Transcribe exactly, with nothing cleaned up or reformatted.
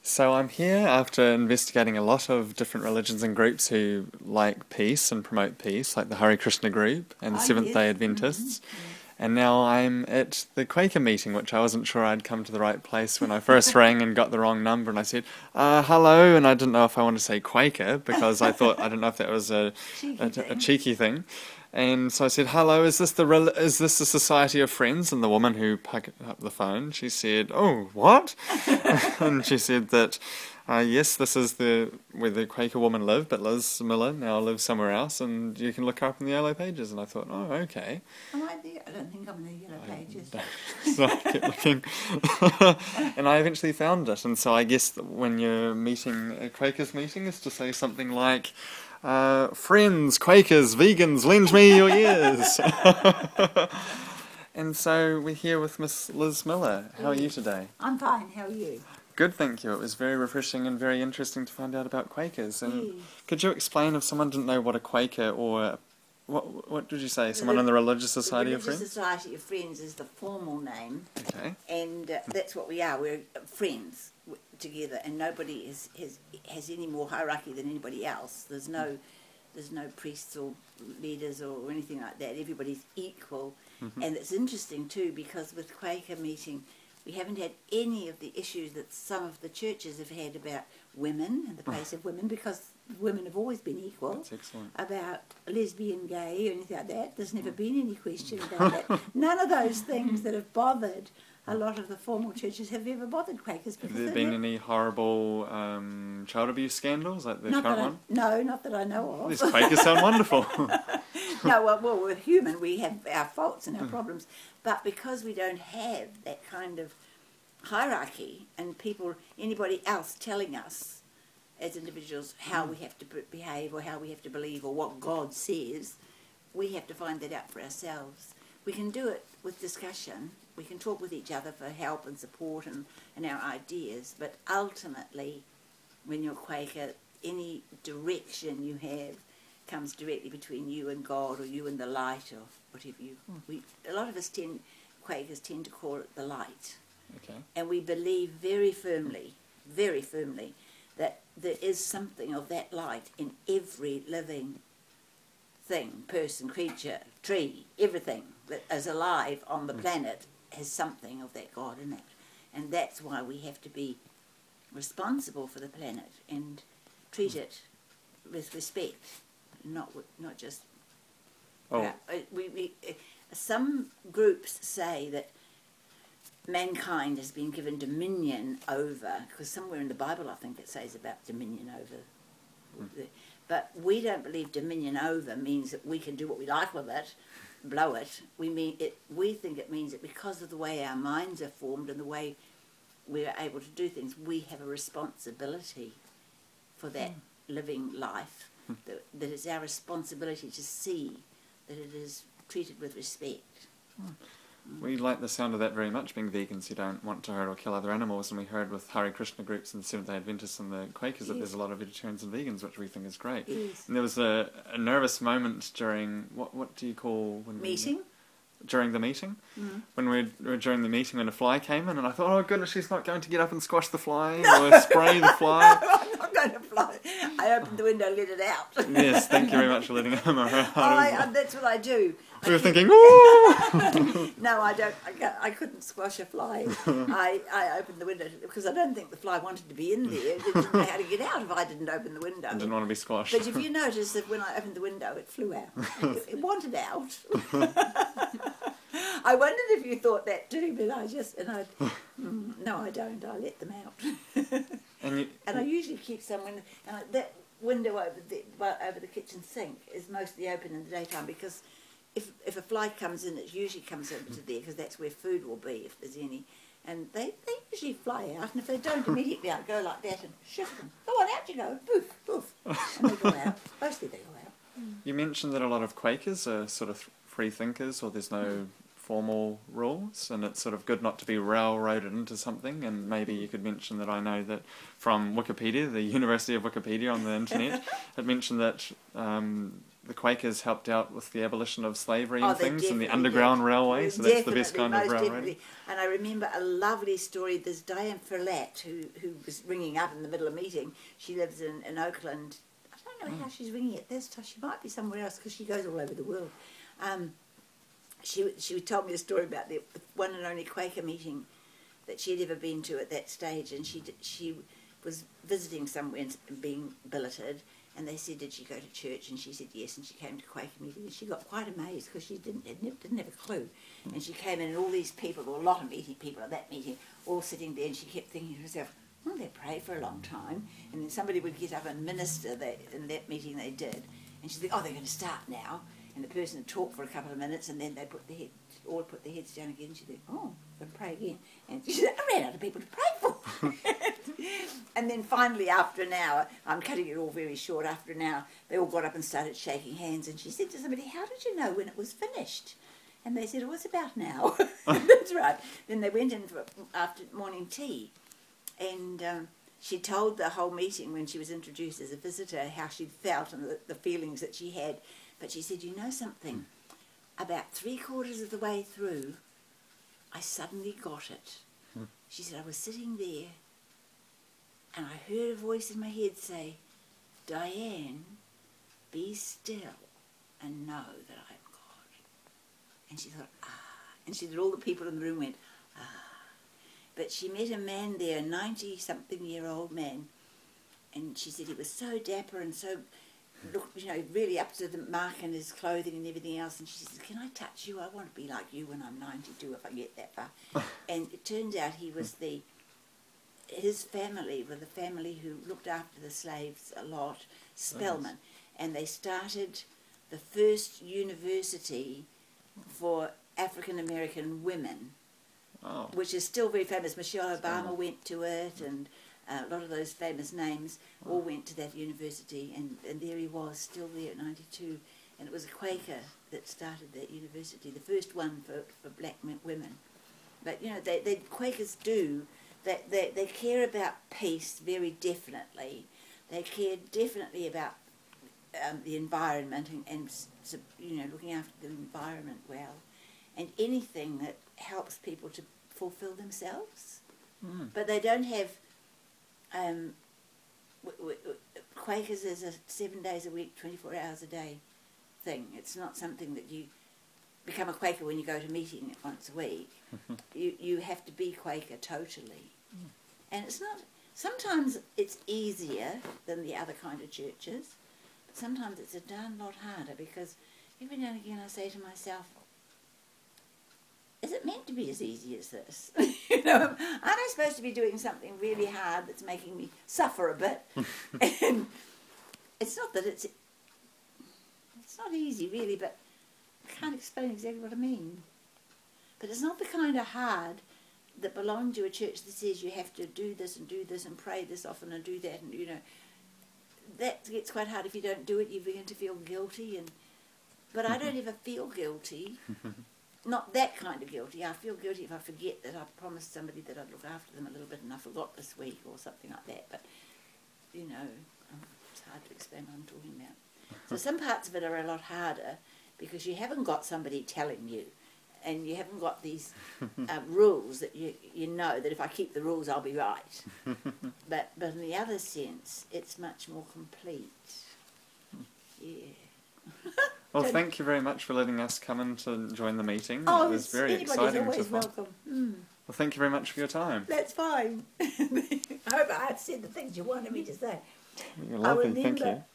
So I'm here after investigating a lot of different religions and groups who like peace and promote peace, like the Hare Krishna group and the Oh, Seventh-day yes. Adventists. Mhm. Yes. And now I'm at the Quaker meeting, which I wasn't sure I'd come to the right place when I first rang and got the wrong number. And I said, uh, hello, and I didn't know if I wanted to say Quaker because I thought, I don't know if that was a, Cheeky a, a thing. cheeky thing. And so I said, hello, is this the rel- is this the Society of Friends? And the woman who picked up the phone, she said, oh, what? And she said that, uh, yes, this is the where the Quaker woman lived, but Liz Miller now lives somewhere else, and you can look her up in the Yellow Pages. And I thought, oh, okay. Am I there? I don't think I'm in the Yellow Pages. So I kept looking. And I eventually found it. And so I guess that when you're meeting, a Quakers meeting is to say something like, uh, friends, Quakers, vegans, lend me your ears. And so we're here with Miss Liz Miller. How are you today? I'm fine. How are you? Good, thank you. It was very refreshing and very interesting to find out about Quakers. And Yes. could you explain, if someone didn't know what a Quaker or what what did you say? Someone in the Religious Society the of Religious Friends? Society of Friends is the formal name, Okay. and uh, that's what we are. We're friends w- together, and nobody is, has has any more hierarchy than anybody else. There's no there's no priests or leaders or anything like that. Everybody's equal, Mm-hmm. and it's interesting too because with Quaker meeting, we haven't had any of the issues that some of the churches have had about women and the place of women, because women have always been equal. That's excellent. About lesbian, gay, or anything like that. There's never been any question about that. None of those things that have bothered a lot of the formal churches have ever bothered Quakers. Have because there they're been never- any horrible um, child abuse scandals like the not current that I, one? No, not that I know These of. Quakers sound wonderful. No, well, well, we're human. We have our faults and our problems. But because we don't have that kind of hierarchy and people, anybody else telling us as individuals how we have to be- behave or how we have to believe or what God says, we have to find that out for ourselves. We can do it with discussion. We can talk with each other for help and support and, and our ideas. But ultimately, when you're Quaker, any direction you have comes directly between you and God, or you and the light, or whatever you... We, a lot of us tend, Quakers tend to call it the light. Okay. And we believe very firmly, very firmly, that there is something of that light in every living thing, person, creature, tree, everything that is alive on the planet has something of that God in it. And that's why we have to be responsible for the planet and treat it with respect, not with, not just... Oh. Uh, we, we, uh, some groups say that mankind has been given dominion over, because somewhere in the Bible I think it says about dominion over. The, but we don't believe dominion over means that we can do what we like with it, blow it. We mean it. We think it means that because of the way our minds are formed and the way we are able to do things, we have a responsibility for that mm. living life. that, that it's our responsibility to see that it is treated with respect. Mm. We like the sound of that very much, being vegans who don't want to hurt or kill other animals, and we heard with Hare Krishna groups and the Seventh-day Adventists and the Quakers that Yes. there's a lot of vegetarians and vegans, which we think is great. Yes. And there was a, a nervous moment during, what what do you call... when Meeting? We, during the meeting, mm. when we were during the meeting when a fly came in, and I thought, oh goodness, she's not going to get up and squash the fly or spray the fly. No, I'm not going to fly. I opened the window and let it out. Yes, thank you very much for letting Emma out. Oh, I, I, that's what I do. We were I thinking, ooh! No, I don't. I, can't, I couldn't squash a fly. I, I opened the window because I don't think the fly wanted to be in there. It didn't know how to get out if I didn't open the window. I didn't want to be squashed. But if you notice that when I opened the window, it flew out. It, it wanted out. I wondered if you thought that too, but I just and I mm, no, I don't. I let them out. and, you, and I usually keep some window. And I, that window over the over the kitchen sink is mostly open in the daytime because if if a fly comes in, it usually comes over to there because that's where food will be if there's any. And they, they usually fly out, and if they don't immediately, I go like that and shift them. Go on, out you go, poof, poof, and they go out. Mostly they go out. You mentioned that a lot of Quakers are sort of free thinkers, or there's no formal rules, and it's sort of good not to be railroaded into something. And maybe you could mention that I know that from Wikipedia, the University of Wikipedia on the internet, it mentioned that um, the Quakers helped out with the abolition of slavery Oh, and they things and the definitely Underground did. Railway, so that's the best Definitely, kind of most railway. definitely. And I remember a lovely story. There's Diane Ferlat, who, who was ringing up in the middle of a meeting. She lives in, in Oakland. I don't know how she's ringing at this time. She might be somewhere else because she goes all over the world. Um, she, she told me a story about the one and only Quaker meeting that she'd ever been to at that stage, and she did, she was visiting somewhere and being billeted, and they said, did she go to church? And she said yes, and she came to Quaker meeting, and she got quite amazed because she didn't had never, didn't have a clue. And she came in, and all these people, there were a lot of meeting people at that meeting, all sitting there, and she kept thinking to herself, well, they prayed for a long time, and then somebody would get up and minister. They, in that meeting they did, and she'd think, oh, they're going to start now. And the person would talk for a couple of minutes, and then they put their head, all put their heads down again, and she'd think, oh, I'm going to pray again. And she said, I ran out of people to pray for. And then finally, after an hour, I'm cutting it all very short, after an hour, they all got up and started shaking hands, and she said to somebody, how did you know when it was finished? And they said, oh, it's about now. That's right. Then they went in for after morning tea, and um, she told the whole meeting when she was introduced as a visitor how she'd felt and the, the feelings that she had. But she said, you know something? About three quarters of the way through, I suddenly got it. Hmm. She said, I was sitting there, and I heard a voice in my head say, Diane, be still and know that I am God. And she thought, ah. And she said, all the people in the room went, ah. But she met a man there, a ninety-something-year-old man, and she said he was so dapper and so, looked, you know, really up to the mark in his clothing and everything else. And she said, can I touch you? I want to be like you when I'm ninety-two if I get that far. And it turned out he was the, his family were the family who looked after the slaves a lot, Spelman. And they started the first university for African American women, Oh. which is still very famous. Michelle Obama went to it, and uh, a lot of those famous names all went to that university, and, and there he was, still there at ninety-two. And it was a Quaker that started that university, the first one for, for black men, women. But, you know, they, they Quakers do, they, they, they care about peace very definitely. They care definitely about um, the environment and, and, you know, looking after the environment well. And anything that helps people to fulfill themselves. Mm. But they don't have... Um, w- w- Quakers is a seven days a week, twenty-four hours a day thing. It's not something that you become a Quaker when you go to meeting once a week. you you have to be Quaker totally. Mm. And it's not... Sometimes it's easier than the other kind of churches, but sometimes it's a darn lot harder, because every now and again I say to myself, is it meant to be as easy as this? You know, aren't I supposed to be doing something really hard that's making me suffer a bit? And it's not that it's... It's not easy, really, but I can't explain exactly what I mean. But it's not the kind of hard that belong to a church that says you have to do this and do this and pray this often and do that, and, you know, that gets quite hard. If you don't do it, you begin to feel guilty. And But I don't ever feel guilty. Not that kind of guilty. I feel guilty if I forget that I promised somebody that I'd look after them a little bit and I forgot this week or something like that. But, you know, it's hard to explain what I'm talking about. So some parts of it are a lot harder because you haven't got somebody telling you, and you haven't got these uh, rules that you you know that if I keep the rules I'll be right. But, but in the other sense, it's much more complete. Yeah. Well, thank you very much for letting us come in to join the meeting. Oh, it was very exciting. Always to welcome. Mm. Well, thank you very much for your time. That's fine. I hope I said the things you wanted me to say. You're lovely, I remember, thank you.